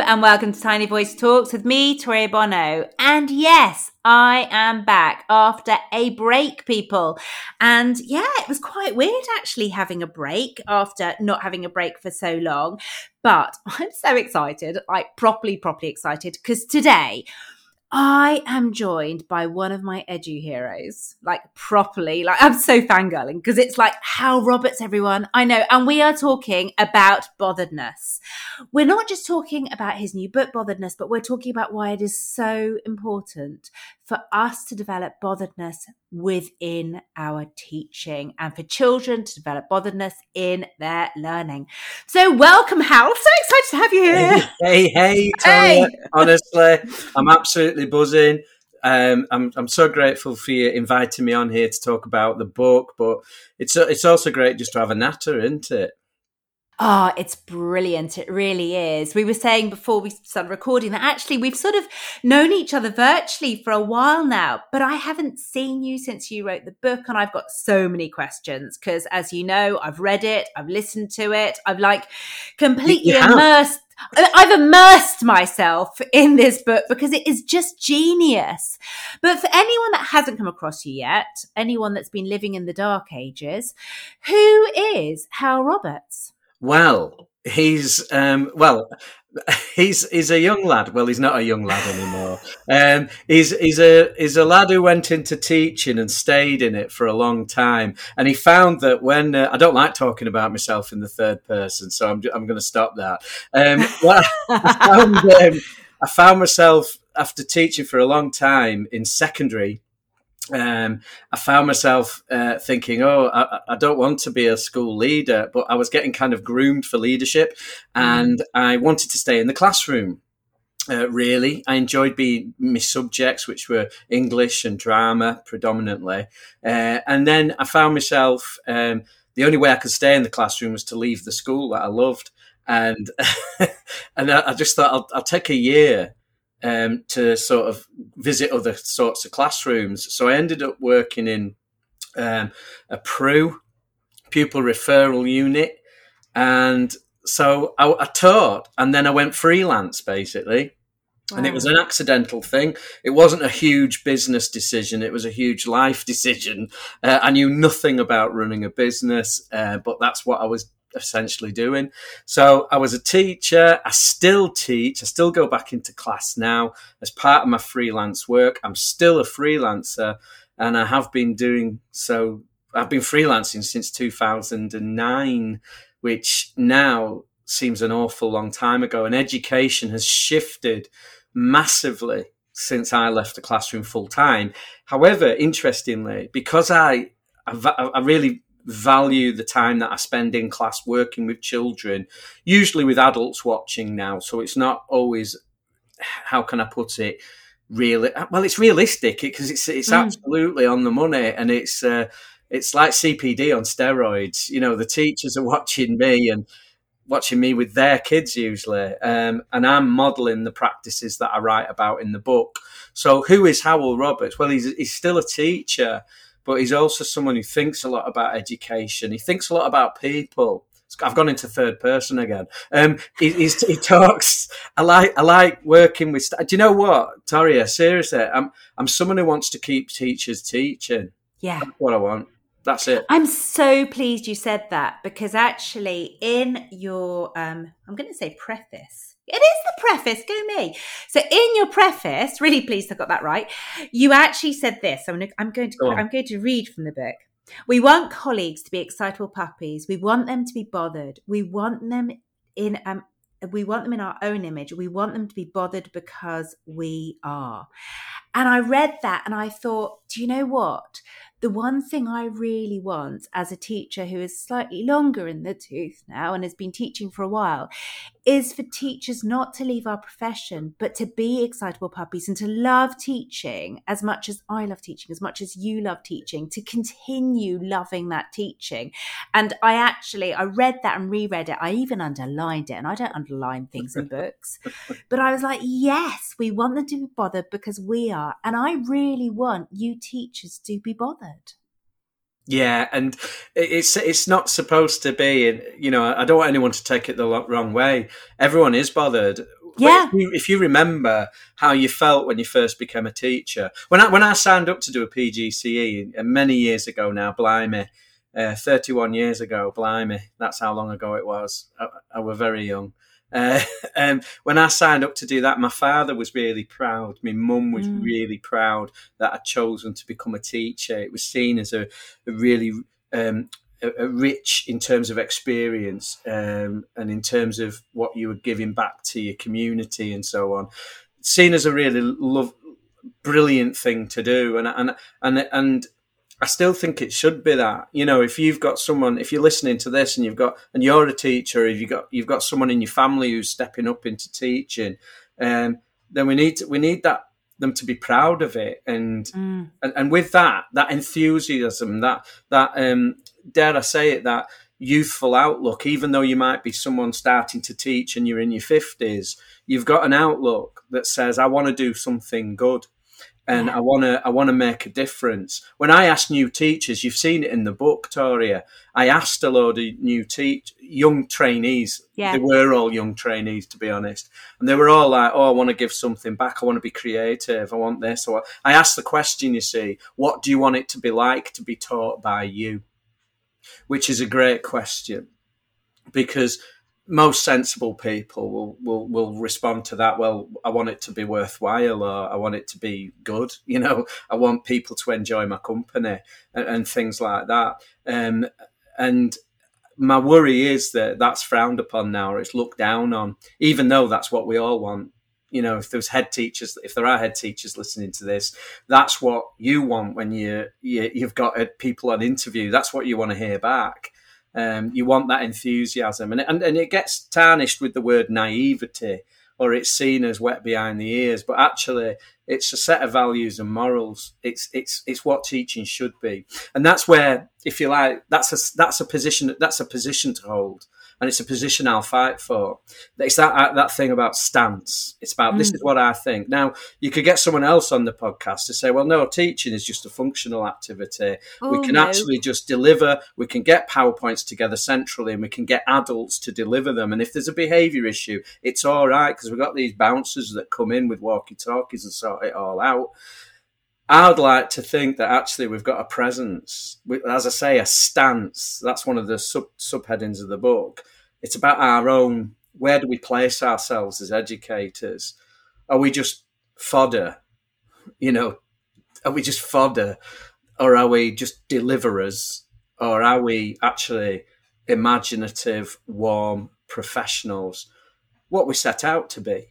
and welcome to Tiny Voice Talks with me, Toria Bono. And yes, I am back after a break, people. And yeah, it was quite weird actually having a break after not having a break for so long. But I'm so excited, like properly excited, because today I am joined by one of my edu heroes, like properly, like I'm so fangirling because it's like Hal Roberts, everyone. I know. And we are talking about botheredness. We're not just talking about his new book, Botheredness, but we're talking about why it is so important for us to develop botheredness within our teaching and for children to develop botheredness in their learning. So welcome, Hal. So excited to have you here. Hey, Toria. Honestly, I'm absolutely buzzing. I'm so grateful for you inviting me on here to talk about the book, but it's also great just to have a natter, isn't it? Oh, it's brilliant. It really is. We were saying before we started recording that actually we've sort of known each other virtually for a while now, but I haven't seen you since you wrote the book, and I've got so many questions because, as you know, I've read it, I've listened to it, I've like completely immersed. I've immersed myself in this book because it is just genius. But for anyone that hasn't come across you yet, anyone that's been living in the dark ages, who is Hal Roberts? Well, he's a young lad. Well, he's not a young lad anymore. He's a lad who went into teaching and stayed in it for a long time. And he found that when I don't like talking about myself in the third person, so I'm going to stop that. I found myself after teaching for a long time in secondary. I found myself thinking, I don't want to be a school leader, but I was getting kind of groomed for leadership, and I wanted to stay in the classroom. Really, I enjoyed being my subjects, which were English and drama predominantly. And then I found myself, the only way I could stay in the classroom was to leave the school that I loved. And and I just thought I'll take a year to sort of visit other sorts of classrooms. So I ended up working in a PRU, pupil referral unit. And so I taught, and then I went freelance, basically. Wow. And it was an accidental thing. It wasn't a huge business decision. It was a huge life decision. I knew nothing about running a business, but that's what I was essentially doing. So I was a teacher. I still teach. I still go back into class now as part of my freelance work. I'm still a freelancer, and I have been doing so. I've been freelancing since 2009, which now seems an awful long time ago. And education has shifted massively since I left the classroom full time. However, interestingly, because I really value the time that I spend in class working with children, usually with adults watching now. So it's not always, how can I put it, really? Well, it's realistic because it's absolutely on the money, and it's like CPD on steroids. You know, the teachers are watching me with their kids usually, and I'm modelling the practices that I write about in the book. So who is Hal Roberts? Well, he's still a teacher, but he's also someone who thinks a lot about education. He thinks a lot about people. I've gone into third person again. He talks. I like working with. Do you know what, Toria? Seriously, I'm someone who wants to keep teachers teaching. Yeah, that's what I want. That's it. I'm so pleased you said that, because actually in your, I'm going to say preface. It is the preface, go me. So in your preface, really pleased I got that right, you actually said this. I'm going to read from the book. We want colleagues to be excitable puppies. We want them to be bothered. We want them in our own image. We want them to be bothered because we are. And I read that and I thought, do you know what? The one thing I really want as a teacher who is slightly longer in the tooth now and has been teaching for a while is for teachers not to leave our profession, but to be excitable puppies and to love teaching as much as I love teaching, as much as you love teaching, to continue loving that teaching. And I read that and reread it. I even underlined it, and I don't underline things in books, but I was like, yes, we want them to be bothered because we are. And I really want you teachers to be bothered. Yeah, and it's not supposed to be, you know, I don't want anyone to take it the wrong way. Everyone is bothered. Yeah. If you remember how you felt when you first became a teacher, when I signed up to do a PGCE many years ago now, blimey, 31 years ago, blimey, that's how long ago it was. I was very young. When I signed up to do that, my father was really proud. My mum was really proud that I'd chosen to become a teacher. It was seen as a really a rich in terms of experience and in terms of what you were giving back to your community and so on. Seen as a really brilliant thing to do, and I still think it should be that. You know, if you've got someone, if you're listening to this and you're a teacher, if you've got someone in your family who's stepping up into teaching, then we need them to be proud of it, and with that enthusiasm, that dare I say it, that youthful outlook. Even though you might be someone starting to teach and you're in your 50s, you've got an outlook that says, I want to do something good. And I want to make a difference. When I ask new teachers, you've seen it in the book, Toria. I asked a load of young trainees. Yeah. They were all young trainees, to be honest, and they were all like, "Oh, I want to give something back. I want to be creative. I want this." I asked the question, you see, what do you want it to be like to be taught by you? Which is a great question, because most sensible people will respond to that. Well, I want it to be worthwhile, or I want it to be good. You know, I want people to enjoy my company and things like that. And my worry is that that's frowned upon now, or it's looked down on, even though that's what we all want. You know, if there are head teachers listening to this, that's what you want when you've got people on interview. That's what you want to hear back. You want that enthusiasm, and it gets tarnished with the word naivety, or it's seen as wet behind the ears. But actually, it's a set of values and morals. It's what teaching should be, and that's where, if you like, that's a position to hold, and it's a position I'll fight for. It's that thing about stance. It's about this is what I think. Now, you could get someone else on the podcast to say, well, no, teaching is just a functional activity. We can actually just deliver. We can get PowerPoints together centrally, and we can get adults to deliver them. And if there's a behaviour issue, it's all right, because we've got these bouncers that come in with walkie-talkies and sort it all out. I'd like to think that actually we've got a presence, as I say, a stance. That's one of the subheadings of the book. It's about our own, where do we place ourselves as educators? Are we just fodder? You know, are we just fodder? Or are we just deliverers? Or are we actually imaginative, warm professionals? What we set out to be.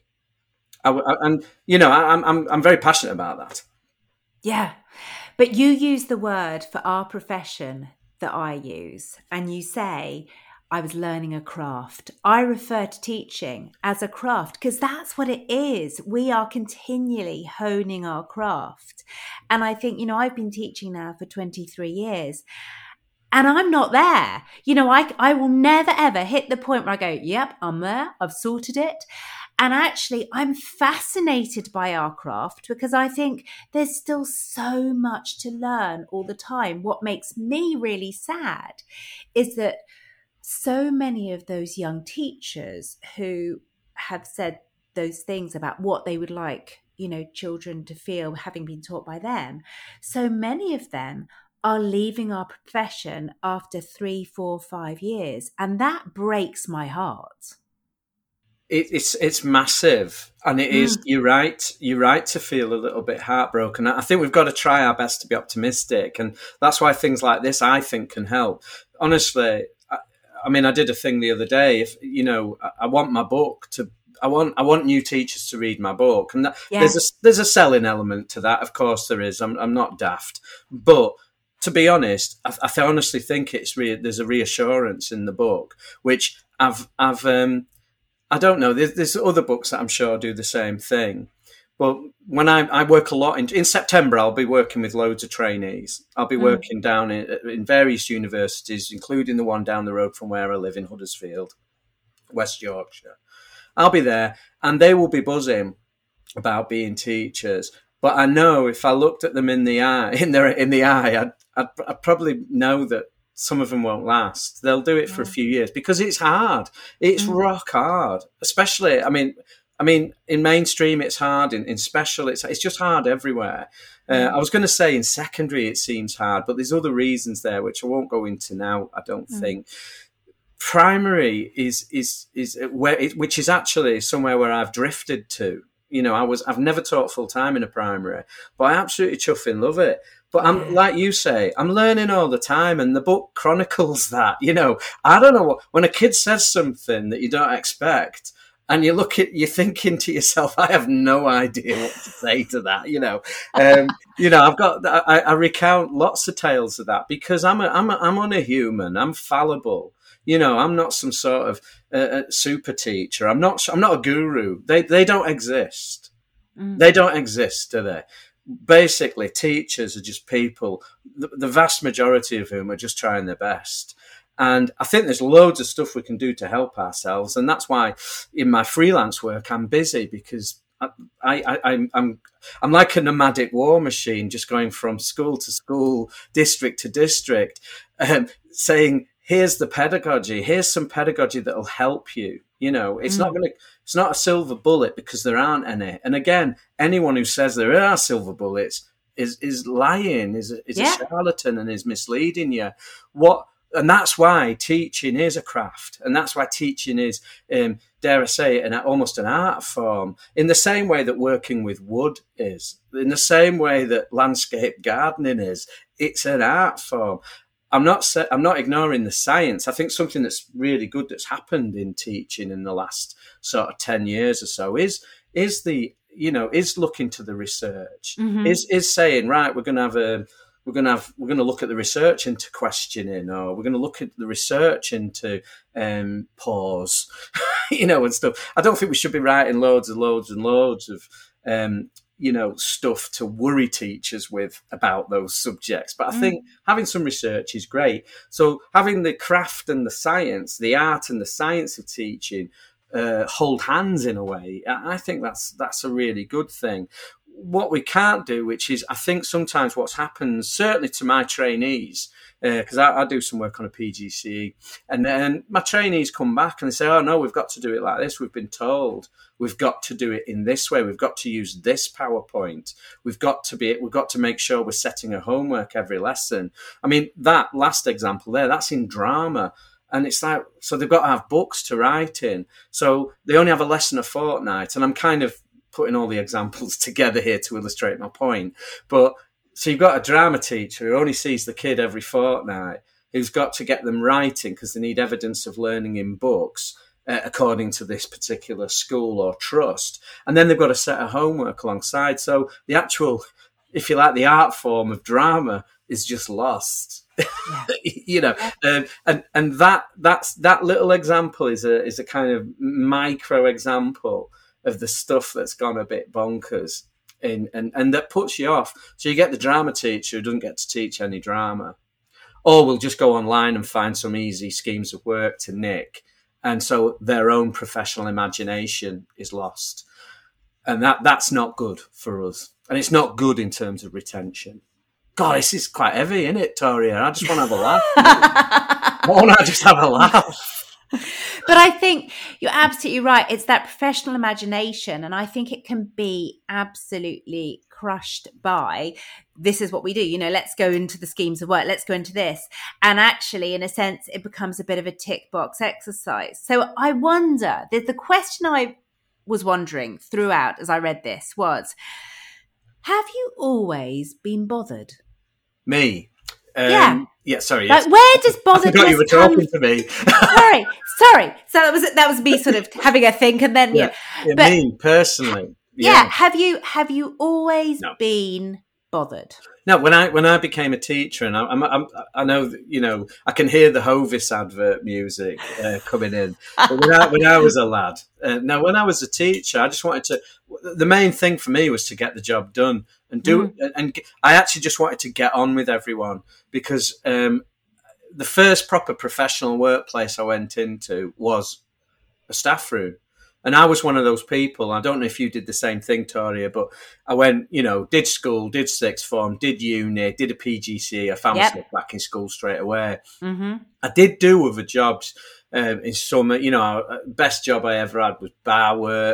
And, you know, I'm very passionate about that. Yeah, but you use the word for our profession that I use, and you say, I was learning a craft. I refer to teaching as a craft because that's what it is. We are continually honing our craft. And I think, you know, I've been teaching now for 23 years and I'm not there. You know, I will never, ever hit the point where I go, yep, I'm there. I've sorted it. And actually, I'm fascinated by our craft because I think there's still so much to learn all the time. What makes me really sad is that so many of those young teachers who have said those things about what they would like, you know, children to feel having been taught by them, so many of them are leaving our profession after 3, 4, 5 years. And that breaks my heart. It's massive, and it is. You're right to feel a little bit heartbroken. I think we've got to try our best to be optimistic, and that's why things like this, I think, can help. Honestly, I mean, I did a thing the other day. If you know, I want my book to. I want new teachers to read my book, and there's a selling element to that. Of course, there is. I'm not daft, but to be honest, I honestly think there's a reassurance in the book, which I've I don't know. There's other books that I'm sure do the same thing. But when I work a lot in September, I'll be working with loads of trainees. I'll be working down in various universities, including the one down the road from where I live in Huddersfield, West Yorkshire. I'll be there, and they will be buzzing about being teachers. But I know if I looked at them in the eye, I'd probably know that some of them won't last. They'll do it for a few years because it's hard. It's rock hard. Especially, I mean, I mean, in mainstream it's hard, in special it's just hard everywhere. I was going to say in secondary it seems hard, but there's other reasons there which I won't go into now, I don't think. Primary is where which is actually somewhere where I've drifted to. You know, I've never taught full time in a primary, but I absolutely chuffing love it. But I'm like you say, I'm learning all the time, and the book chronicles that. You know, I don't know when a kid says something that you don't expect, and you're thinking to yourself, I have no idea what to say to that. You know, I recount lots of tales of that because I'm only human. I'm fallible. You know, I'm not some sort of super teacher. I'm not a guru. They don't exist. They don't exist, do they? Basically, teachers are just people, the vast majority of whom are just trying their best. And I think there's loads of stuff we can do to help ourselves. And that's why in my freelance work, I'm busy because I'm like a nomadic war machine, just going from school to school, district to district, saying, here's the pedagogy. Here's some pedagogy that'll help you. You know, it's not a silver bullet because there aren't any. And again, anyone who says there are silver bullets is lying, is a charlatan and is misleading you. And that's why teaching is a craft. And that's why teaching is, dare I say it, almost an art form. In the same way that working with wood is, in the same way that landscape gardening is, it's an art form. I'm not ignoring the science. I think something that's really good that's happened in teaching in the last sort of 10 years or so is looking to the research, is saying, right, we're going to look at the research into questioning, or we're going to look at the research into pause, and stuff. I don't think we should be writing loads and loads and loads of stuff to worry teachers with about those subjects. But I think having some research is great. So having the craft and the science, the art and the science of teaching hold hands in a way, I think that's a really good thing. What we can't do, which is I think sometimes what's happened, certainly to my trainees, because I do some work on a PGCE, and then my trainees come back and they say, oh no, we've got to do it like this. We've been told we've got to do it in this way. We've got to use this PowerPoint. We've got to make sure we're setting a homework every lesson. I mean, that last example there, that's in drama. And it's like, so they've got to have books to write in. So they only have a lesson a fortnight. And I'm kind of putting all the examples together here to illustrate my point. But so you've got a drama teacher who only sees the kid every fortnight, who's got to get them writing because they need evidence of learning in books according to this particular school or trust. And then they've got to set a homework alongside. So the actual, if you like, the art form of drama is just lost. And that little example is a kind of micro example of the stuff that's gone a bit bonkers and that puts you off. So you get the drama teacher who doesn't get to teach any drama, or will just go online and find some easy schemes of work to nick. And so their own professional imagination is lost. And that's not good for us. And it's not good in terms of retention. God, this is quite heavy, isn't it, Toria? I just want to have a laugh. Why don't I just have a laugh? But I think you're absolutely right. It's that professional imagination. And I think it can be absolutely crushed by, this is what we do. Let's go into the schemes of work. Let's go into this. And actually, in a sense, it becomes a bit of a tick box exercise. So I wonder, the question I was wondering throughout as I read this was, have you always been bothered? Me? Yeah, sorry. Yes. Like, where does bothered? I forgot you were talking to me. sorry. So that was me sort of having a think, and then me personally. Yeah. Have you always been bothered? No, when I became a teacher, and I know I can hear the Hovis advert music coming in. But when I was a lad, now when I was a teacher, I just wanted to. The main thing for me was to get the job done and do it, and I actually just wanted to get on with everyone because the first proper professional workplace I went into was a staff room. And I was one of those people. I don't know if you did the same thing, Toria, but I went, did school, did sixth form, did uni, did a PGCE. I found myself back in school straight away. Mm-hmm. I did do other jobs in summer. Best job I ever had was bar work.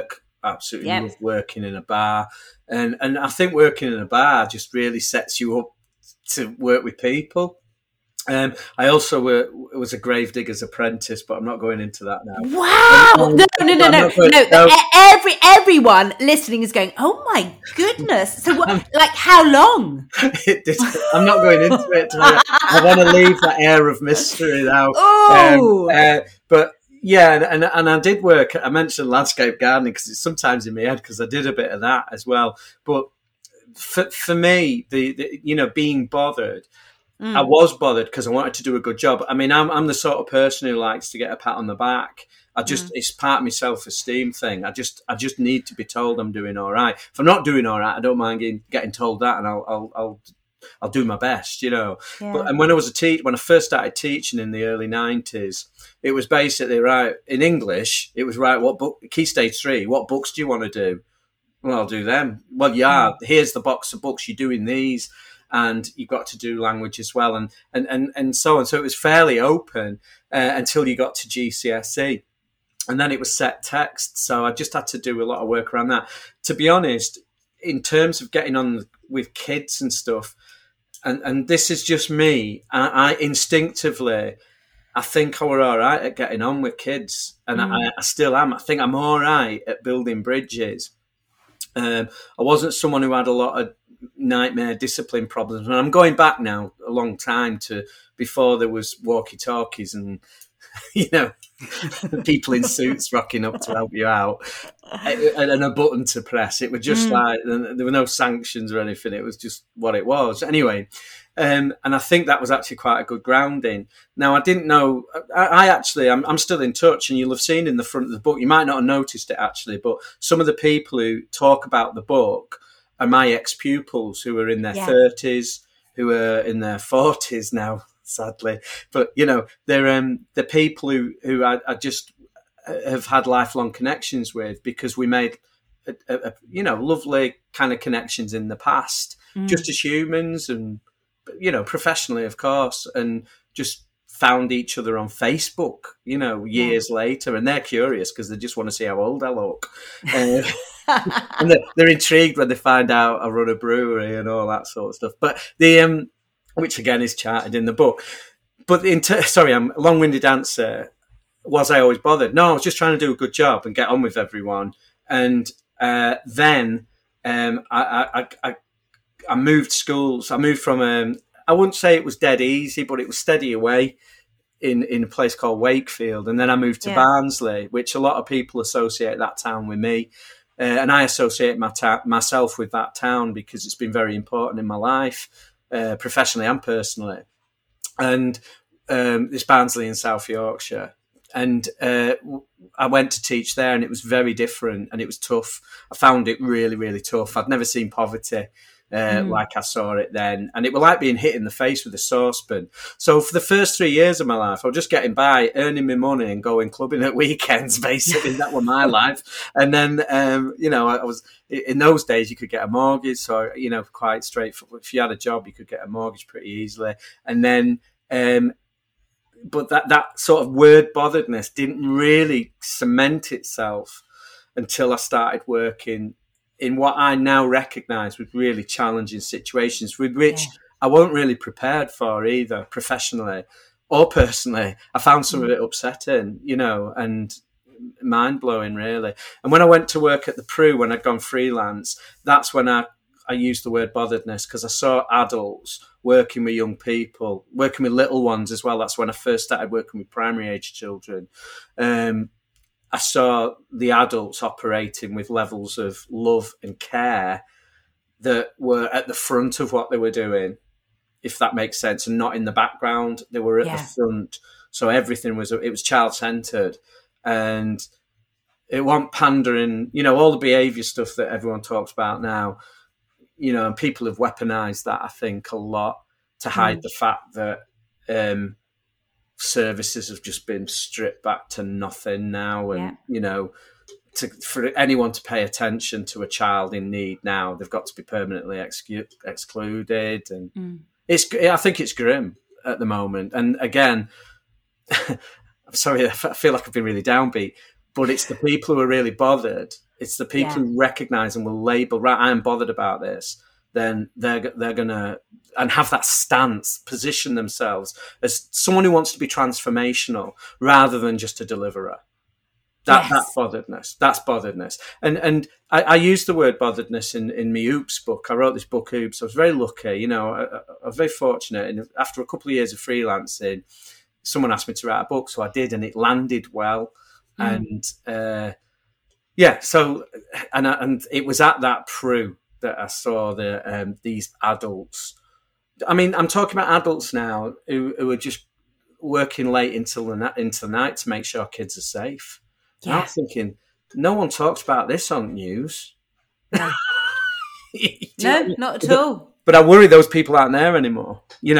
absolutely Yep. loved working in a bar. And I think working in a bar just really sets you up to work with people. I also was a gravedigger's apprentice, but I'm not going into that now. Wow! No. I'm not going- no. Everyone listening is going, "Oh my goodness!" So, like, how long? I'm not going into it. I want to leave that air of mystery now. Oh, But yeah, and I did work. I mentioned landscape gardening because it's sometimes in my head because I did a bit of that as well. But for me, the being bothered. I was bothered because I wanted to do a good job. I mean, I'm the sort of person who likes to get a pat on the back. It's part of my self-esteem thing. I just need to be told I'm doing all right. If I'm not doing all right, I don't mind getting told that, and I'll do my best, Yeah. And when I was when I first started teaching in the early 90s, it was basically right in English. It was right. What book? Key Stage 3. What books do you want to do? Well, I'll do them. Well, yeah. Here's the box of books. You're doing these. And you've got to do language as well, and so on. So it was fairly open until you got to GCSE, and then it was set text. So I just had to do a lot of work around that. To be honest, in terms of getting on with kids and stuff, and this is just me. I instinctively, I think I were all right at getting on with kids, and I still am. I think I'm all right at building bridges. I wasn't someone who had a lot of nightmare discipline problems, and I'm going back now a long time to before there was walkie-talkies and people in suits rocking up to help you out and a button to press. It was just like there were no sanctions or anything. It was just what it was anyway. And I think that was actually quite a good grounding. Now, I didn't know. I'm still in touch, and you'll have seen in the front of the book. You might not have noticed it actually, but some of the people who talk about the book are my ex-pupils who are in their 30s, who are in their 40s now, sadly. But they're the people who I just have had lifelong connections with because we made lovely kind of connections in the past, just as humans and professionally, of course, and just found each other on Facebook, years later, and they're curious because they just want to see how old I look. And they're intrigued when they find out I run a brewery and all that sort of stuff. But which again is charted in the book. But I'm a long-winded answer. Was I always bothered? No, I was just trying to do a good job and get on with everyone. And then I moved schools. I moved from I wouldn't say it was dead easy, but it was steady away in a place called Wakefield. And then I moved to Barnsley, which a lot of people associate that town with me. And I associate myself with that town because it's been very important in my life, professionally and personally. And it's Barnsley in South Yorkshire. And I went to teach there, and it was very different, and it was tough. I found it really, really tough. I'd never seen poverty like I saw it then. And it was like being hit in the face with a saucepan. So for the first 3 years of my life, I was just getting by, earning my money and going clubbing at weekends, basically. That was my life. And then, I was, in those days, you could get a mortgage. So, quite straightforward. If you had a job, you could get a mortgage pretty easily. And then, but that sort of word botheredness didn't really cement itself until I started working in what I now recognise with really challenging situations, with which I wasn't really prepared for either, professionally or personally. I found some of it upsetting, and mind-blowing, really. And when I went to work at the Pru, when I'd gone freelance, that's when I used the word botheredness, because I saw adults working with young people, working with little ones as well. That's when I first started working with primary age children. I saw the adults operating with levels of love and care that were at the front of what they were doing, if that makes sense, and not in the background. They were at the front. So everything was child-centered, and it wasn't pandering, all the behaviour stuff that everyone talks about now, and people have weaponized that, I think, a lot to hide the fact that services have just been stripped back to nothing now. And, for anyone to pay attention to a child in need now, they've got to be permanently excluded. And I think it's grim at the moment. And again, I'm sorry, I feel like I've been really downbeat, but it's the people who are really bothered It's the people who recognise and will label, right, I am bothered about this, then they're going to, and have that stance, position themselves as someone who wants to be transformational rather than just a deliverer. That's botheredness. That's botheredness. And I used the word botheredness in my Oops book. I wrote this book, Oops. I was very lucky, I was very fortunate. And after a couple of years of freelancing, someone asked me to write a book, so I did, and it landed well. And and it was at that Prue that I saw these adults. I mean, I'm talking about adults now who are just working late into the night to make sure kids are safe. Yeah. I'm thinking, no one talks about this on news. No, no, not at all. But I worry those people aren't there anymore,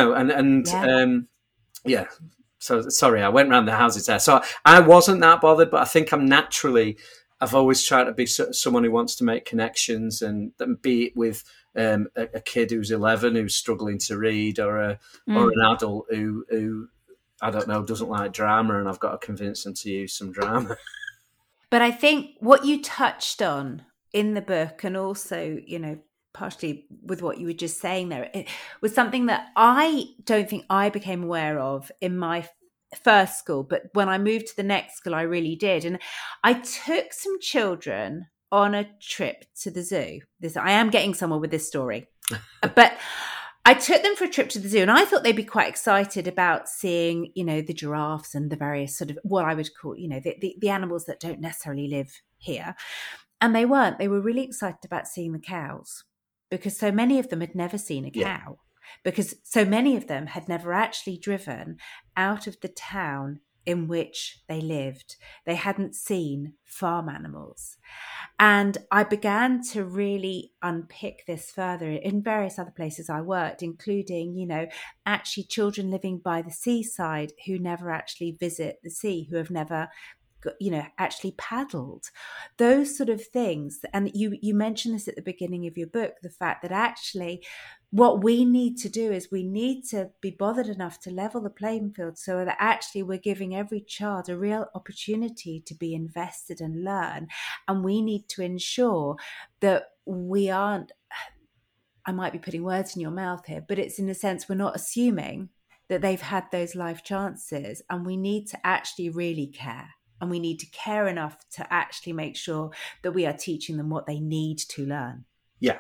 So, sorry, I went around the houses there. So I wasn't that bothered, but I think I've always tried to be someone who wants to make connections, and be it with a kid who's 11 who's struggling to read, or an adult who I don't know, doesn't like drama, and I've got to convince them to use some drama. But I think what you touched on in the book, and also, partially with what you were just saying there, it was something that I don't think I became aware of in my first school, but when I moved to the next school, I really did. And I took some children on a trip to the zoo. I am getting somewhere with this story, but I took them for a trip to the zoo, and I thought they'd be quite excited about seeing, the giraffes and the various sort of what I would call, the animals that don't necessarily live here. And they weren't. They were really excited about seeing the cows, because so many of them had never seen a cow, because so many of them had never actually driven out of the town in which they lived. They hadn't seen farm animals. And I began to really unpick this further in various other places I worked, including, actually children living by the seaside who never actually visit the sea, who have never, actually paddled, those sort of things. And you mentioned this at the beginning of your book, the fact that actually what we need to do is we need to be bothered enough to level the playing field, so that actually we're giving every child a real opportunity to be invested and learn. And we need to ensure that we aren't, I might be putting words in your mouth here, but it's in a sense, we're not assuming that they've had those life chances, and we need to actually really care. And we need to care enough to actually make sure that we are teaching them what they need to learn. Yeah,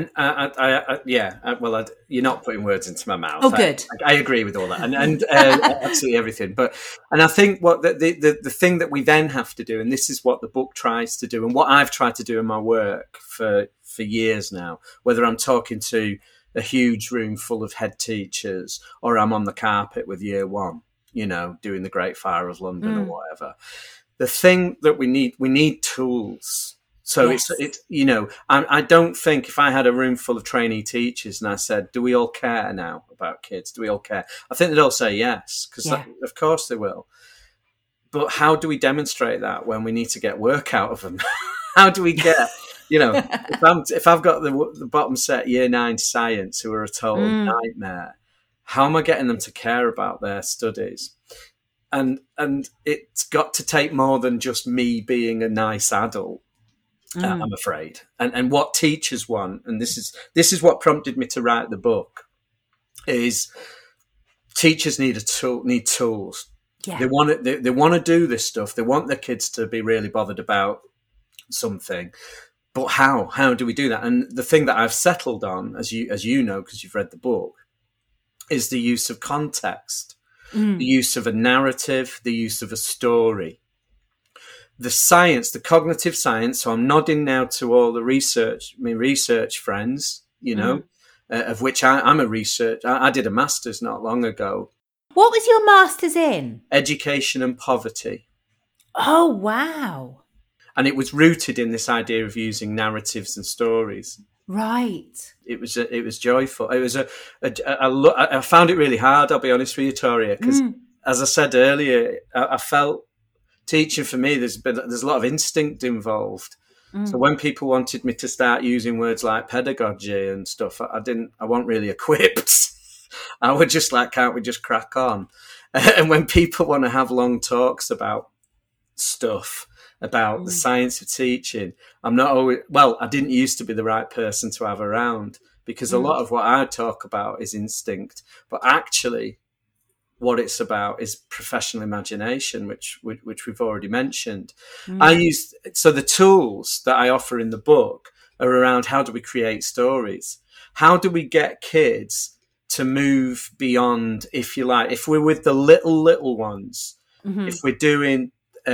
well, you're not putting words into my mouth. Oh, good. I agree with all that, and absolutely everything. And I think what the thing that we then have to do, and this is what the book tries to do, and what I've tried to do in my work for years now, whether I'm talking to a huge room full of head teachers, or I'm on the carpet with year one, doing the Great Fire of London or whatever. The thing that we need tools. So yes. I don't think if I had a room full of trainee teachers and I said, do we all care now about kids? Do we all care? I think they'd all say yes, because of course they will. But how do we demonstrate that when we need to get work out of them? How do we get, if I've got the bottom set year 9 science who are a total nightmare, how am I getting them to care about their studies? And it's got to take more than just me being a nice adult. I'm afraid, and what teachers want, and this is what prompted me to write the book, is teachers need tools. Yeah. They want to do this stuff. They want their kids to be really bothered about something, but how do we do that? And the thing that I've settled on, as you know, because you've read the book, is the use of context, the use of a narrative, the use of a story. The science, the cognitive science, so I'm nodding now to all the research friends, of which I'm a researcher. I did a master's not long ago. What was your master's in? Education and poverty. Oh, wow. And it was rooted in this idea of using narratives and stories. Right. It was joyful. It was I found it really hard, I'll be honest with you, Toria, because as I said earlier, I felt teaching for me, there's a lot of instinct involved. So when people wanted me to start using words like pedagogy and stuff, I wasn't really equipped. I was just like, can't we just crack on? And when people want to have long talks about stuff about the science of teaching, I'm not always, well, I didn't used to be the right person to have around, because a lot of what I talk about is instinct, but actually what it's about is professional imagination, which we've already mentioned. So the tools that I offer in the book are around how do we create stories? How do we get kids to move beyond, if you like, if we're with the little ones, if we're doing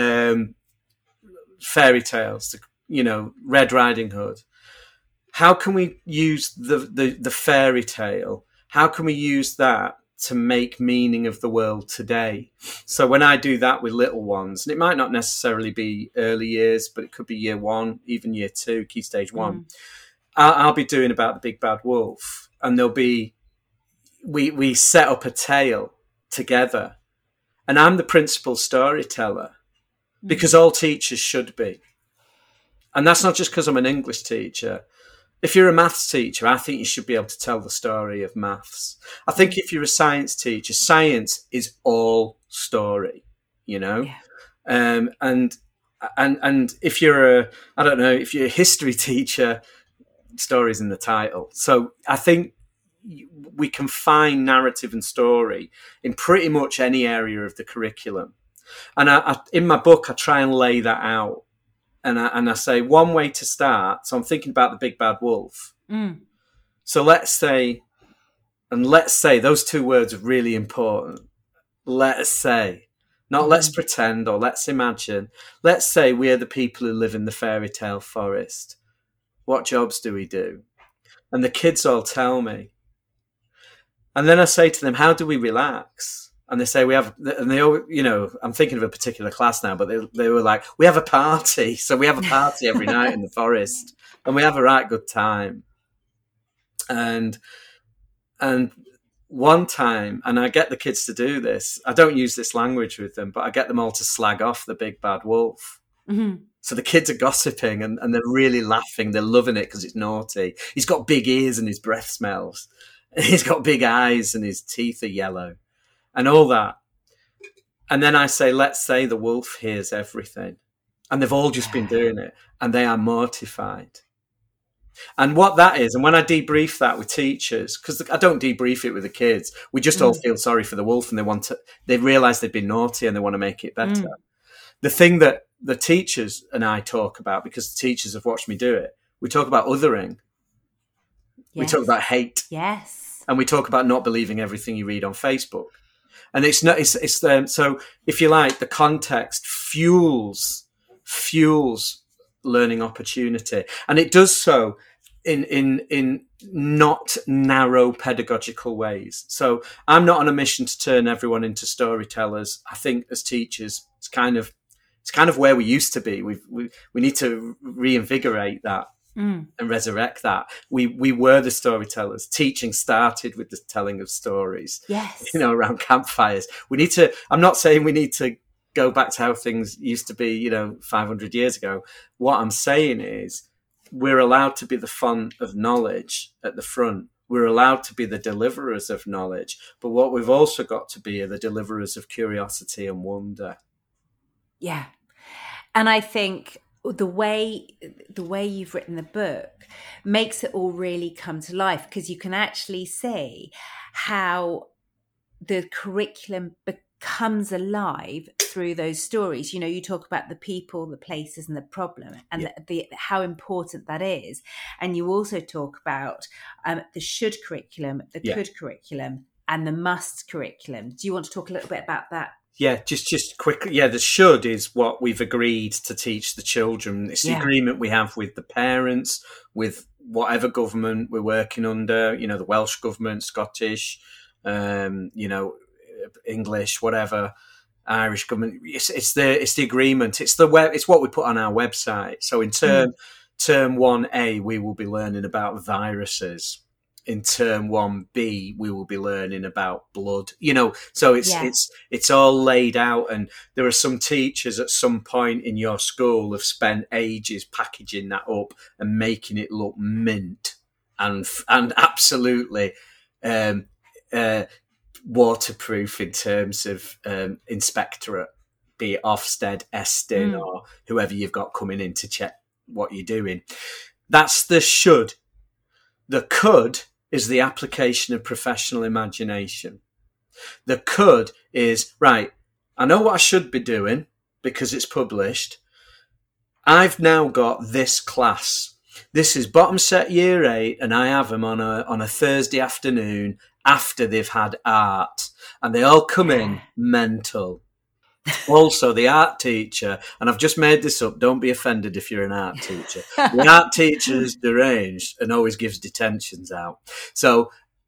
fairy tales, Red Riding Hood, how can we use the fairy tale? How can we use that to make meaning of the world today? So when I do that with little ones, and it might not necessarily be early years, but it could be year 1, even year 2, key stage 1, I'll be doing about the big bad wolf, and there'll be, we set up a tale together, and I'm the principal storyteller, because all teachers should be. And that's not just because I'm an English teacher. If you're a maths teacher, I think you should be able to tell the story of maths. I think if you're a science teacher, science is all story, Yeah. And if you're if you're a history teacher, story's in the title. So I think we can find narrative and story in pretty much any area of the curriculum. And in my book, I try and lay that out. And I say one way to start. So I'm thinking about the big bad wolf. So let's say those two words are really important. Let's say, not let's pretend or let's imagine. Let's say we are the people who live in the fairy tale forest. What jobs do we do? And the kids all tell me. And then I say to them, how do we relax? And they say and they all, I'm thinking of a particular class now, but they were like, we have a party. So we have a party every night in the forest, and we have a right good time. And one time, and I get the kids to do this, I don't use this language with them, but I get them all to slag off the big bad wolf. So the kids are gossiping and they're really laughing. They're loving it because it's naughty. He's got big ears and his breath smells. He's got big eyes and his teeth are yellow. And all that. And then I say, let's say the wolf hears everything. And they've all just been doing it. And they are mortified. And what that is, and when I debrief that with teachers, because I don't debrief it with the kids, we just all feel sorry for the wolf, and they realise they've been naughty and they want to make it better. The thing that the teachers and I talk about, because the teachers have watched me do it, we talk about othering. Yes. We talk about hate. Yes. And we talk about not believing everything you read on Facebook. And so if you like, the context fuels learning opportunity, and it does so in not narrow pedagogical ways. So I'm not on a mission to turn everyone into storytellers. I think as teachers, it's kind of where we used to be. We need to reinvigorate that. And resurrect that. We were the storytellers. Teaching started with the telling of stories. Yes. Around campfires. I'm not saying we need to go back to how things used to be, 500 years ago. What I'm saying is we're allowed to be the font of knowledge at the front. We're allowed to be the deliverers of knowledge. But what we've also got to be are the deliverers of curiosity and wonder. Yeah. And I think the way you've written the book makes it all really come to life, because you can actually see how the curriculum becomes alive through those stories. You talk about the people, the places, and the problem, and the how important that is. And you also talk about the should curriculum, the could curriculum, and the must curriculum. Do you want to talk a little bit about that? Yeah, just quickly. Yeah, the should is what we've agreed to teach the children. It's the agreement we have with the parents, with whatever government we're working under, the Welsh government, Scottish, English, whatever, Irish government. It's the agreement. It's what we put on our website. So in term 1A, we will be learning about viruses. In term 1B, we will be learning about blood, so it's all laid out. And there are some teachers at some point in your school have spent ages packaging that up and making it look mint and absolutely waterproof in terms of inspectorate. be it Ofsted, Estin, or whoever you've got coming in to check what you're doing. That's the should. The could is the application of professional imagination. The could is, right, I know what I should be doing because it's published. I've now got this class. This is bottom set year 8, and I have them on a Thursday afternoon after they've had art. And they all come in mental. Also, the art teacher, and I've just made this up, don't be offended if you're an art teacher. The art teacher is deranged and always gives detentions out. So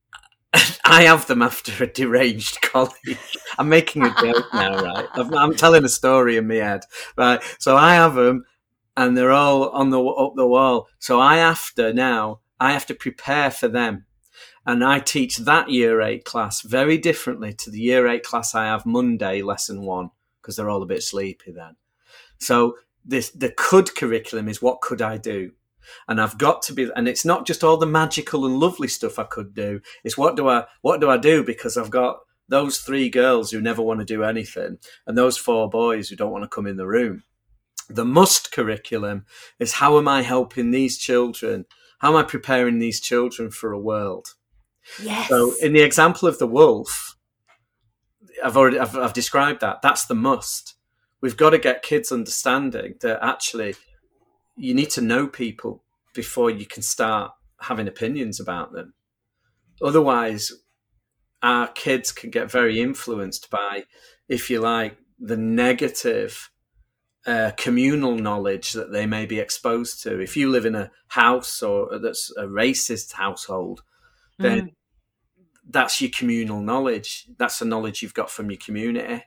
I have them after a deranged colleague. I'm making a joke now, right? I'm telling a story in my head, right? So I have them, and they're all up the wall. So I have to prepare for them. And I teach that year 8 class very differently to the year 8 class I have Monday, lesson 1, because they're all a bit sleepy then. So the could curriculum is what could I do? And I've got to be, and it's not just all the magical and lovely stuff I could do. It's what do I do? Because I've got those 3 girls who never want to do anything, and those 4 boys who don't want to come in the room. The must curriculum is how am I helping these children? How am I preparing these children for a world? Yes. So in the example of the wolf, I've described that. That's the must. We've got to get kids understanding that actually you need to know people before you can start having opinions about them. Otherwise, our kids can get very influenced by, if you like, the negative communal knowledge that they may be exposed to. If you live in a house or that's a racist household, then that's your communal knowledge. That's the knowledge you've got from your community.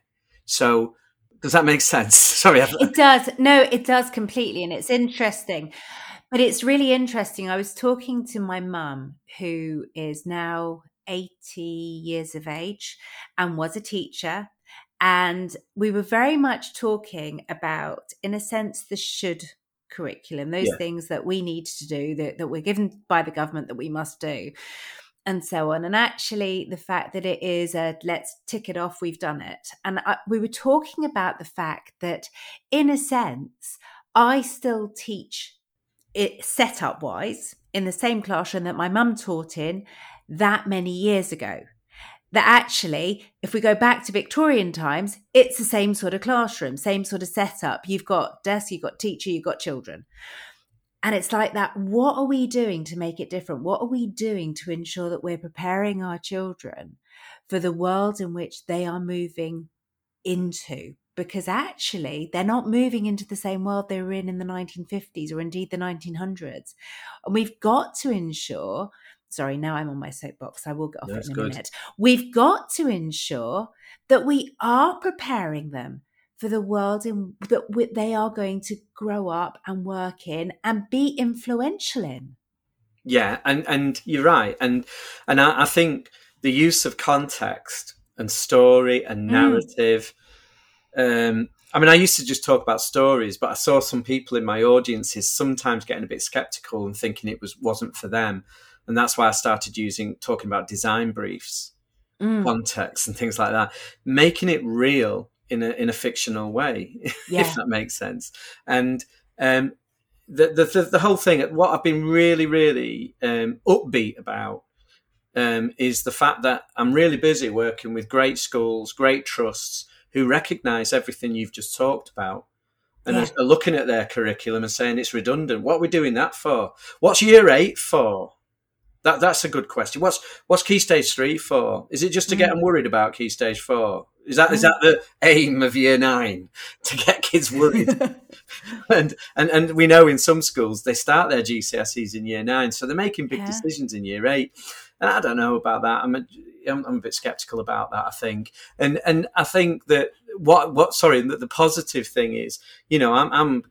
So does that make sense? Sorry. It does. No, it does completely. And it's interesting. But it's really interesting. I was talking to my mum, who is now 80 years of age and was a teacher. And we were very much talking about, in a sense, the should curriculum, those things that we need to do, that we're given by the government that we must do, and so on. And actually the fact that it is let's tick it off, we've done it. And we were talking about the fact that, in a sense, I still teach it setup wise in the same classroom that my mum taught in that many years ago. That actually, if we go back to Victorian times, it's the same sort of classroom, same sort of setup. You've got desk, you've got teacher, you've got children. And it's like that. What are we doing to make it different? What are we doing to ensure that we're preparing our children for the world in which they are moving into? Because actually, they're not moving into the same world they were in the 1950s or indeed the 1900s. And we've got to ensure, sorry, now I'm on my soapbox, I will get off in a minute. We've got to ensure that we are preparing them for the world in that they are going to grow up and work in and be influential in. Yeah, and you're right. And I think the use of context and story and narrative. I mean, I used to just talk about stories, but I saw some people in my audiences sometimes getting a bit skeptical and thinking it wasn't for them. And that's why I started talking about design briefs, context and things like that, making it real in a fictional way, if that makes sense. And the whole thing, what I've been really, really upbeat about is the fact that I'm really busy working with great schools, great trusts who recognise everything you've just talked about and are looking at their curriculum and saying it's redundant. What are we doing that for? What's year 8 for? That's a good question. What's Key Stage 3 for? Is it just to get them worried about Key Stage 4? Is that the aim of year 9, to get kids worried? and we know in some schools they start their GCSEs in year 9, so they're making big decisions in year 8. And I don't know about that. I'm a bit skeptical about that, I think. And I think that the positive thing is, you know,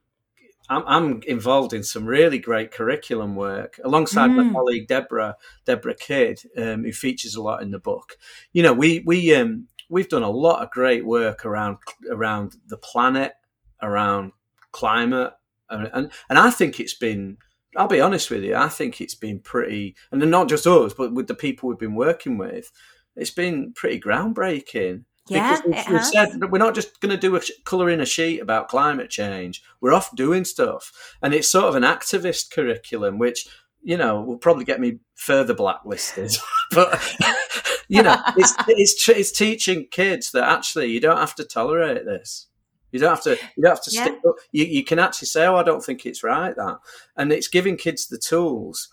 I'm involved in some really great curriculum work alongside my colleague Deborah Kidd, who features a lot in the book. You know, we've done a lot of great work around the planet, around climate, and I think it's been. I'll be honest with you. I think it's been pretty, and not just us, but with the people we've been working with, it's been pretty groundbreaking. Because Yeah, it we've has. said that we're not just going to do colour in a sheet about climate change. We're off doing stuff. And it's sort of an activist curriculum, which, will probably get me further blacklisted. But, it's teaching kids that actually you don't have to tolerate this. You don't have to Yeah. stick up. You can actually say, "Oh, I don't think it's right," that, and it's giving kids the tools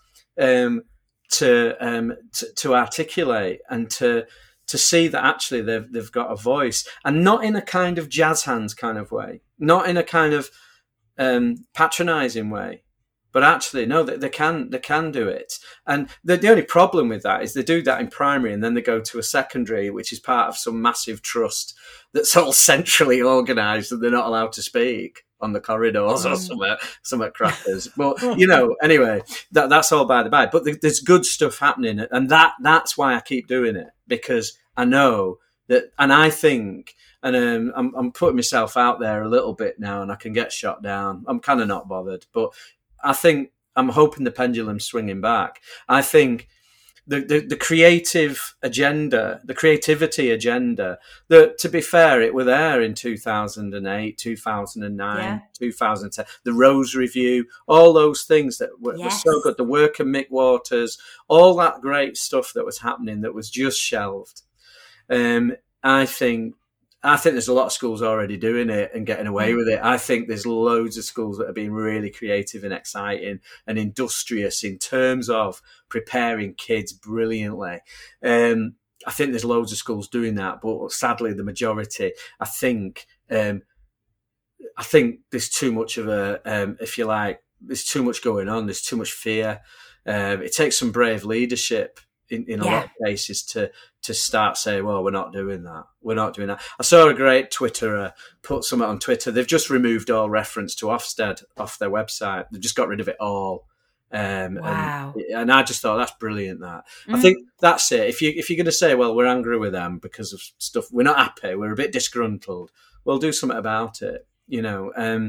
to articulate and to see that actually they've got a voice, and not in a kind of jazz hands kind of way, not in a kind of patronizing way, but actually no, they can do it. And the only problem with that is they do that in primary, and then they go to a secondary, which is part of some massive trust that's all centrally organised, and they're not allowed to speak on the corridors or some crackers. But anyway, that's all by the by. But there's good stuff happening, and that's why I keep doing it, because I know that, and I think, and I'm putting myself out there a little bit now, and I can get shot down. I'm kind of not bothered, but I think I'm hoping the pendulum's swinging back. I think the creative agenda, the creativity agenda, that, to be fair, it were there in 2008, 2009, 2010, the Rose Review, all those things that were so good, the work of Mick Waters, all that great stuff that was happening that was just shelved. I think there's a lot of schools already doing it and getting away with it. I think there's loads of schools that are being really creative and exciting and industrious in terms of preparing kids brilliantly. I think there's loads of schools doing that, but sadly, the majority, I think there's too much of if you like, there's too much going on. There's too much fear. It takes some brave leadership in a lot of cases to start saying, well, we're not doing that. We're not doing that. I saw a great Twitterer put something on Twitter. They've just removed all reference to Ofsted off their website. They've just got rid of it all. Wow. And I just thought, that's brilliant. That I think that's it. If you're going to say, well, we're angry with them because of stuff, we're not happy, we're a bit disgruntled, well, do something about it, and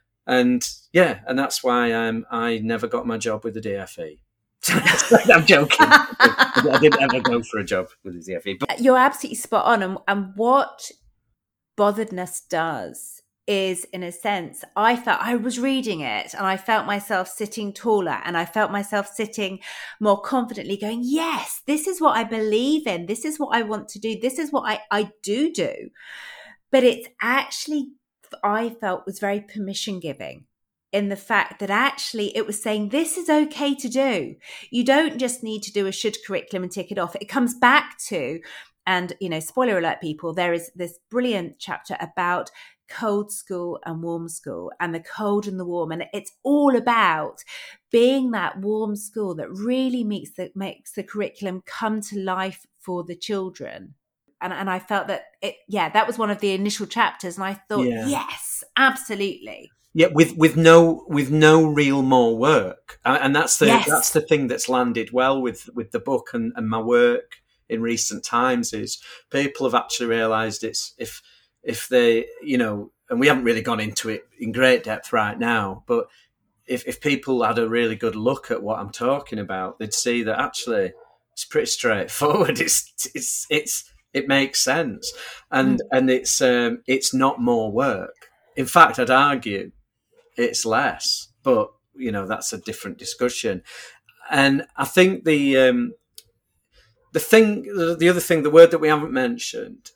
that's why I never got my job with the DFE. I'm joking. I didn't ever go for a job with the DFE. But you're absolutely spot on. And what botheredness does is, in a sense, I was reading it and I felt myself sitting taller, and I felt myself sitting more confidently going, yes, this is what I believe in. This is what I want to do. This is what I do. But it's actually, I felt, was very permission giving, in the fact that actually it was saying this is okay to do. You don't just need to do a should curriculum and tick it off. It comes back to, and spoiler alert people, there is this brilliant chapter about cold school and warm school, and the cold and the warm, and it's all about being that warm school that really makes the curriculum come to life for the children. And I felt that that was one of the initial chapters, and I thought, yes, absolutely. Yeah, with no real more work, and that's the thing that's landed well with the book and my work in recent times, is people have actually realised it's if they and we haven't really gone into it in great depth right now, but if people had a really good look at what I'm talking about, they'd see that actually it's pretty straightforward. It makes sense, and it's not more work. In fact, I'd argue it's less, but that's a different discussion. And I think the other thing, the word that we haven't mentioned,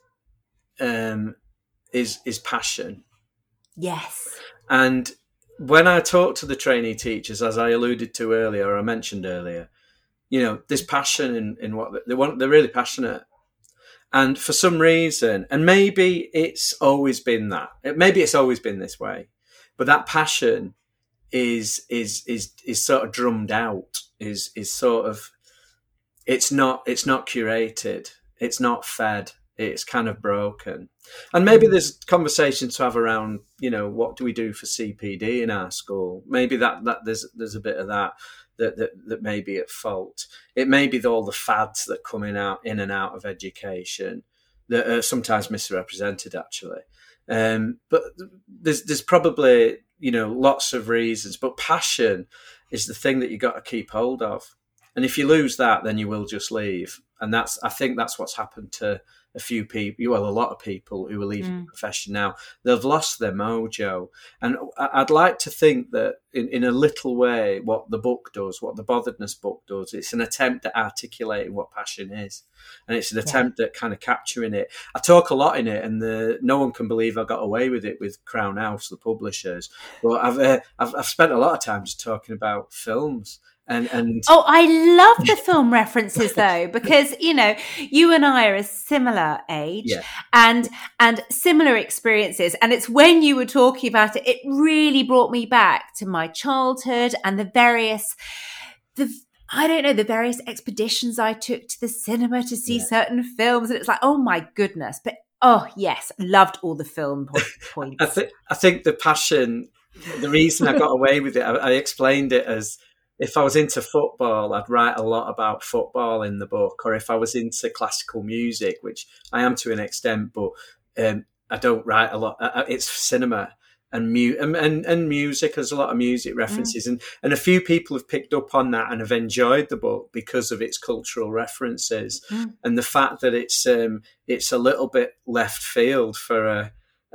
is passion. Yes. And when I talk to the trainee teachers, as I alluded to earlier, or I mentioned earlier, there's passion in what they want. They're really passionate. And for some reason, and maybe it's always been that, maybe it's always been this way, but that passion is sort of drummed out, is sort of, it's not curated, it's not fed, it's kind of broken. And maybe there's conversations to have around, what do we do for CPD in our school? Maybe that there's a bit of that may be at fault. It may be all the fads that come in and out of education that are sometimes misrepresented, actually. But there's probably lots of reasons, but passion is the thing that you got to keep hold of. And if you lose that, then you will just leave. And I think that's what's happened to a few people, well, a lot of people who are leaving the profession now. They've lost their mojo. And I'd like to think that in a little way, what the book does, what the Botheredness book does, it's an attempt at articulating what passion is. And it's an attempt at kind of capturing it. I talk a lot in it, and no one can believe I got away with it with Crown House, the publishers. But I've spent a lot of time just talking about films. And oh, I love the film references though, because you and I are a similar age, and similar experiences, and it's when you were talking about it really brought me back to my childhood and the various expeditions I took to the cinema to see certain films, and it's like, oh my goodness. But oh yes, loved all the film points. I think the passion, the reason I got away with it, I explained it as, if I was into football, I'd write a lot about football in the book. Or if I was into classical music, which I am to an extent, but I don't write a lot. It's cinema and music. There's a lot of music references. And a few people have picked up on that and have enjoyed the book because of its cultural references. And the fact that it's a little bit left field for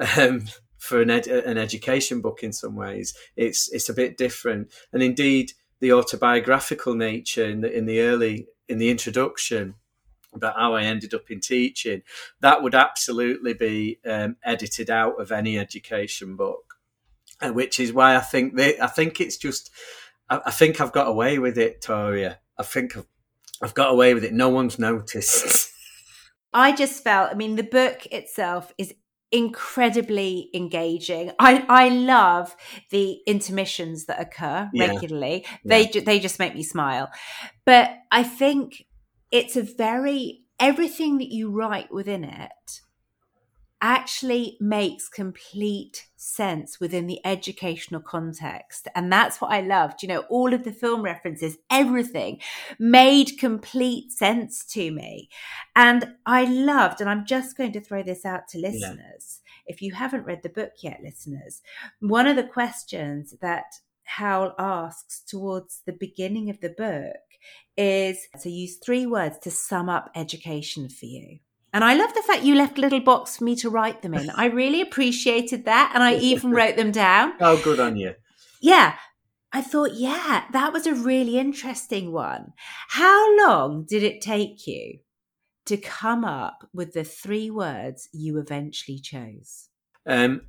an education book in some ways. It's a bit different. And indeed, the autobiographical nature in the introduction about how I ended up in teaching, that would absolutely be edited out of any education book, which is why I think it's just, I think I've got away with it, Toria. I think I've got away with it. No one's noticed. I just felt, the book itself is incredibly engaging. I love the intermissions that occur regularly. They just make me smile. But I think it's everything that you write within it actually makes complete sense within the educational context. And that's what I loved. All of the film references, everything made complete sense to me. And I loved, and I'm just going to throw this out to listeners. If you haven't read the book yet, listeners, one of the questions that Howell asks towards the beginning of the book is to use 3 words to sum up education for you. And I love the fact you left a little box for me to write them in. I really appreciated that. And I even wrote them down. Oh, good on you. Yeah. I thought, that was a really interesting one. How long did it take you to come up with the 3 words you eventually chose? I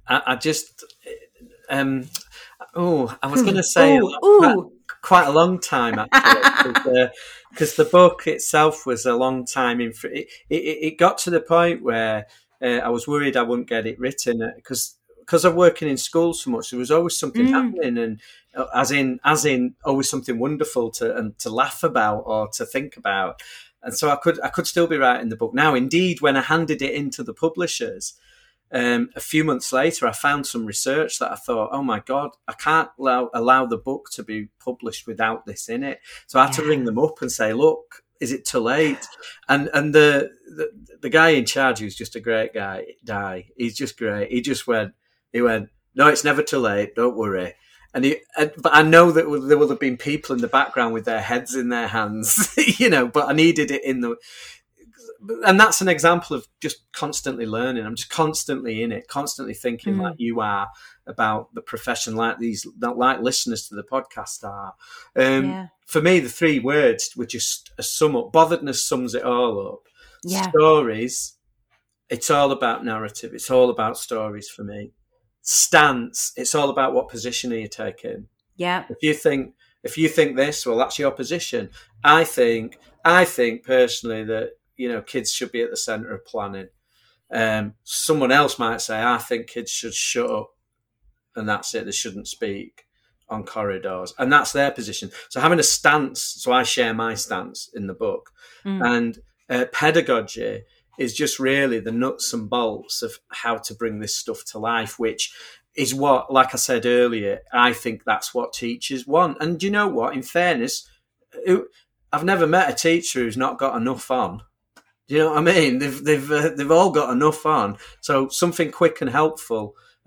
was going to say quite a long time, actually, because the book itself was a long time. It got to the point where I was worried I wouldn't get it written because of working in school so much. There was always something happening, and as in always something wonderful to laugh about or to think about. And so I could still be writing the book now. Indeed, when I handed it into the publishers, a few months later, I found some research that I thought, oh my God, I can't allow the book to be published without this in it. So I had to ring them up and say, look, is it too late? And the guy in charge, who's just a great guy, he's just great. He went, no, it's never too late. Don't worry. But I know that there will have been people in the background with their heads in their hands, but I needed it and that's an example of just constantly learning. I'm just constantly in it, constantly thinking like you are about the profession, like listeners to the podcast are. For me, the 3 words were just a sum up. Botheredness sums it all up. Yeah. Stories. It's all about narrative. It's all about stories for me. Stance. It's all about what position are you taking. Yeah. If you think this, well, that's your position. I think personally that, kids should be at the centre of planning. Someone else might say, I think kids should shut up and that's it. They shouldn't speak on corridors. And that's their position. So having a stance, so I share my stance in the book. And pedagogy is just really the nuts and bolts of how to bring this stuff to life, which is what, like I said earlier, I think that's what teachers want. And do you know what? In fairness, I've never met a teacher who's not got enough on. Do you know what I mean? They've all got enough on. So something quick and helpful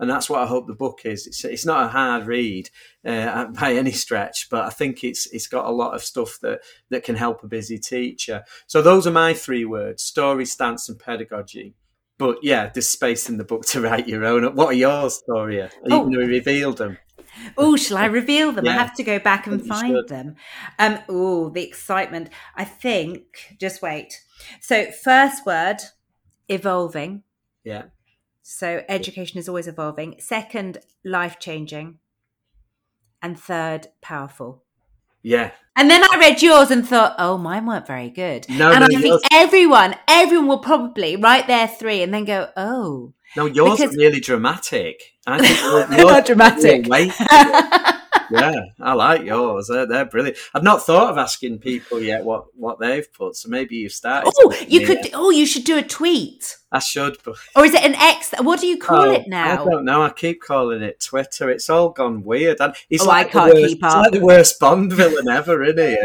And that's what I hope the book is. It's not a hard read by any stretch, but I think it's got a lot of stuff that can help a busy teacher. So those are my 3 words: story, stance, and pedagogy. But yeah, there's space in the book to write your own. What are yours, Toria? Are you going to reveal them? Oh, shall I reveal them? Yeah. I have to go back and find them. The excitement. I think, just wait. So first word, evolving. Yeah. So education is always evolving. Second, life-changing. And third, powerful. Yeah. And then I read yours and thought, oh, mine weren't very good. No, and no, I think everyone will probably write their 3 and then go, oh. No, yours are really dramatic. I think they're not dramatic. Yeah, I like yours. They're brilliant. I've not thought of asking people yet what they've put, so maybe you've started. You should do a tweet. I should. But... Or is it an X? What do you call it now? I don't know. I keep calling it Twitter. It's all gone weird. He's I can't keep up. He's like the worst Bond villain ever, isn't he?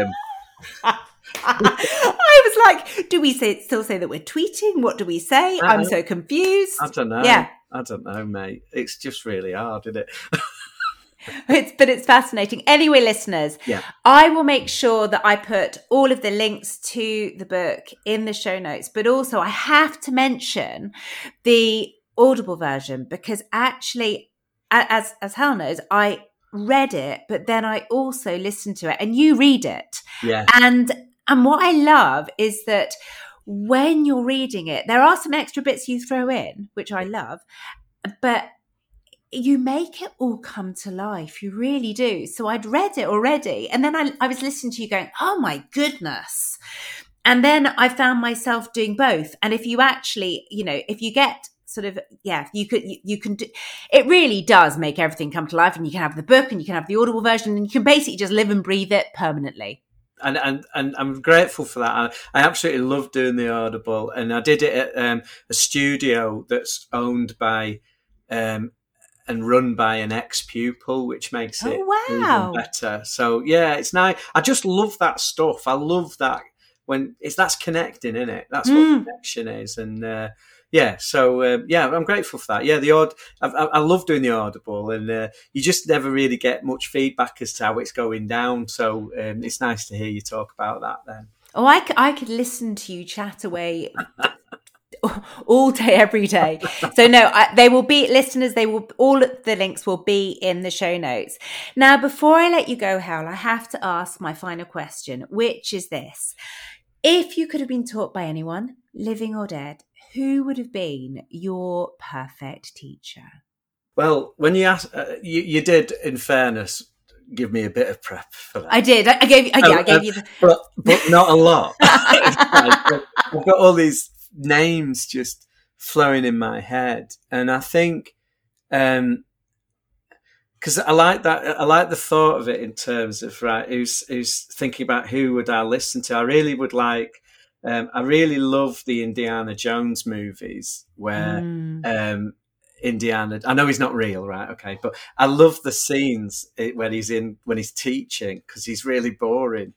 I was like, do we still say that we're tweeting? What do we say? I'm so confused. I don't know. Yeah. I don't know, mate. It's just really hard, isn't it? But it's fascinating. Anyway, listeners, I will make sure that I put all of the links to the book in the show notes, but also I have to mention the Audible version because actually, as Hal knows, I read it, but then I also listened to it and you read it. Yeah. And what I love is that when you're reading it, there are some extra bits you throw in, which I love, but you make it all come to life. You really do. So I'd read it already. And then I was listening to you going, oh my goodness. And then I found myself doing both. And if you actually, if you get sort of, you can do, it really does make everything come to life, and you can have the book and you can have the Audible version and you can basically just live and breathe it permanently. And I'm grateful for that. I absolutely love doing the Audible, and I did it at a studio that's owned by and run by an ex-pupil, which makes it even better. So yeah, it's nice. I just love that stuff. I love that when that's connecting, isn't it? That's what connection is, and I'm grateful for that. Yeah, I love doing the Audible, and you just never really get much feedback as to how it's going down. So it's nice to hear you talk about that. Then, I could listen to you chat away all day, every day. So no, they will be, listeners, all of the links will be in the show notes. Now, before I let you go, Hal, I have to ask my final question, which is this: if you could have been taught by anyone, living or dead, who would have been your perfect teacher? Well, when you asked, you did, in fairness, give me a bit of prep for that. I did. I gave you, but not a lot. I've got all these names just flowing in my head, and I think because I like the thought of it in terms of who's thinking about who would I listen to. I really would like. I really love the Indiana Jones movies where Indiana. I know he's not real, right? Okay, but I love the scenes when he's teaching because he's really boring.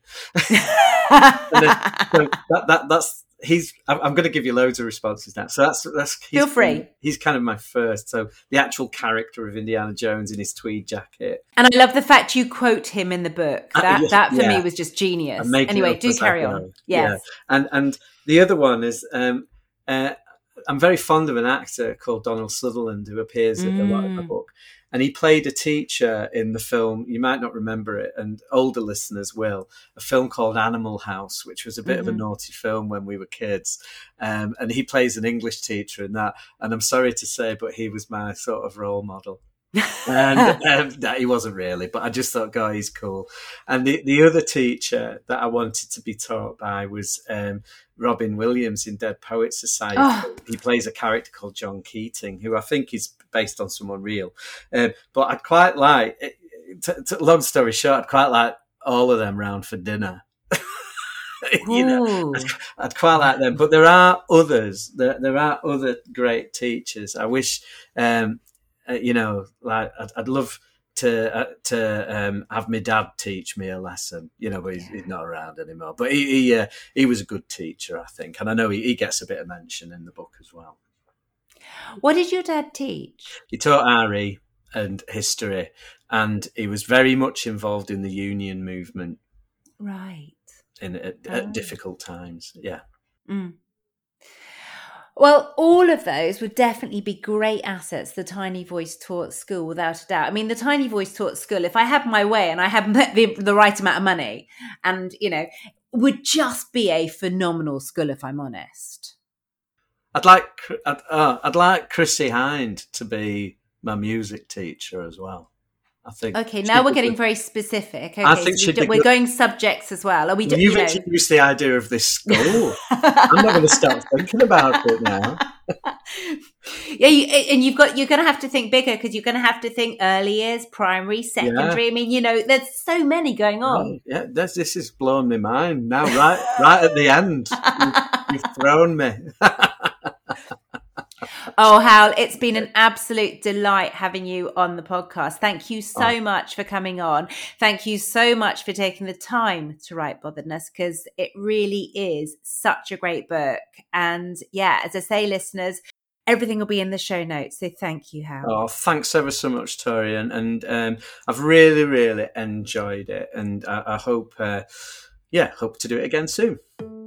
I'm going to give you loads of responses now. So that's feel free. He's kind of my first. So the actual character of Indiana Jones in his tweed jacket. And I love the fact you quote him in the book. That for me was just genius. Anyway, do carry on. Yes. Yeah. And the other one is I'm very fond of an actor called Donald Sutherland who appears in a lot of the book. And he played a teacher in the film, you might not remember it, and older listeners will, a film called Animal House, which was a bit of a naughty film when we were kids. And he plays an English teacher in that. And I'm sorry to say, but he was my sort of role model. And he wasn't really, but I just thought, God, he's cool. And the other teacher that I wanted to be taught by was Robin Williams in Dead Poets Society. Oh. He plays a character called John Keating, who I think is based on someone real. But I'd quite like, long story short, I'd quite like all of them round for dinner. I'd quite like them. But there are others. There are other great teachers. I wish, I'd love to have my dad teach me a lesson, but he's not around anymore. But he was a good teacher, I think, and I know he gets a bit of mention in the book as well. What did your dad teach? He taught RE and history, and he was very much involved in the union movement. Right. At difficult times. Yeah. Mm. Well, all of those would definitely be great assets, the Tiny Voice Taught School, without a doubt. I mean, the Tiny Voice Taught School, if I had my way and I had the right amount of money and, would just be a phenomenal school, if I'm honest. I'd like Chrissy Hind to be my music teacher as well. I think. Okay, now we're getting very specific. Okay, I think so we're going subjects as well. Are we? You've introduced the idea of this school. I'm not going to start thinking about it now. Yeah, and you're going to have to think bigger, because you're going to have to think early years, primary, secondary. Yeah. I mean, there's so many going on. Yeah, this is blowing my mind now. Right at the end, you've thrown me. Oh, Hal, it's been an absolute delight having you on the podcast. Thank you so much for coming on. Thank you so much for taking the time to write Botheredness, because it really is such a great book. And yeah, as I say, listeners, everything will be in the show notes. So thank you, Hal. Oh, thanks ever so much, Tori. And I've really, really enjoyed it. And I hope to do it again soon.